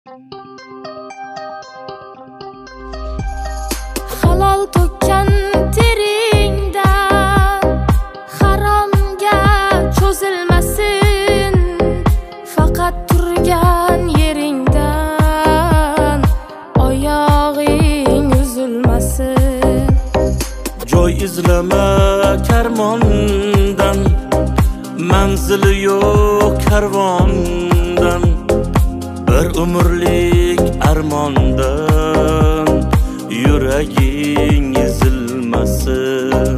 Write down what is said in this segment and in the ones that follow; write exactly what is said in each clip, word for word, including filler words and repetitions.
Halol to'kkan teringdan haromga cho'zilmasin, faqat turgan yeringdan oyog'ing uzilmasin. Joy izlama karmondan, manzili yo'q karvondan, bir umrlik armondan yuraging ezilmasin.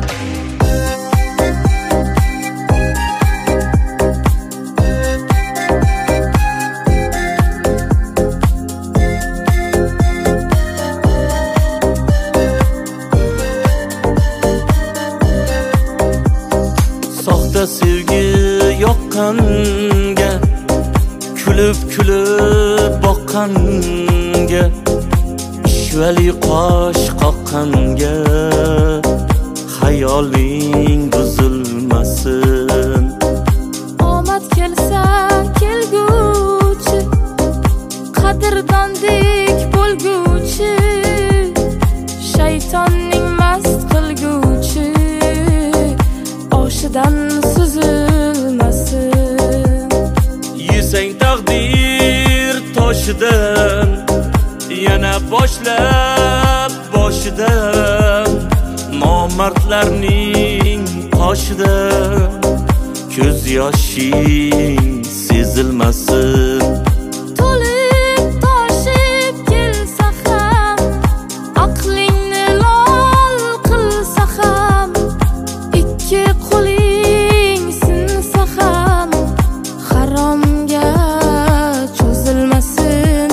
Soxta sevgi yoqqanga, kulib kulib boqqanga, ishvali qosh qoqqanga hayoling buzilmasin. Omad kelsa kelguchi, qadrdondek bo'lguchi, shaytonning mast qilguchi oshidan suzilmasin. Yesang taqdir toshidan, yana boshlab boshidan, nomardlarning qoshidan ko'z yoshing sezilmasin. To'lib toshib kelsa ham, aqlingni lol qilsa ham, ikki qo'ling sinsa ham haromga cho'zilmasin.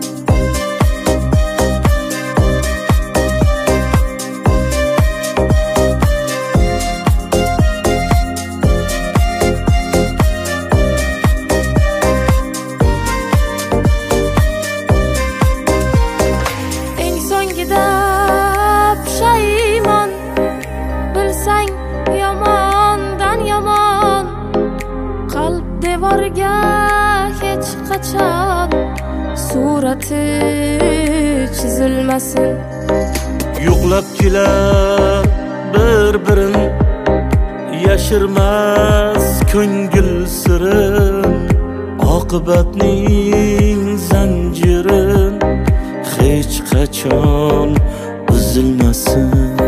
Eng so'ngida pushaymon, bilsang yomondan yomon, qalb devorga hech qachon surati chizilmasin. Yo'qlab kelar bir-birin, yashirmas ko'ngil sirin, oqibatning zanjirin hech qachon uzilmasin.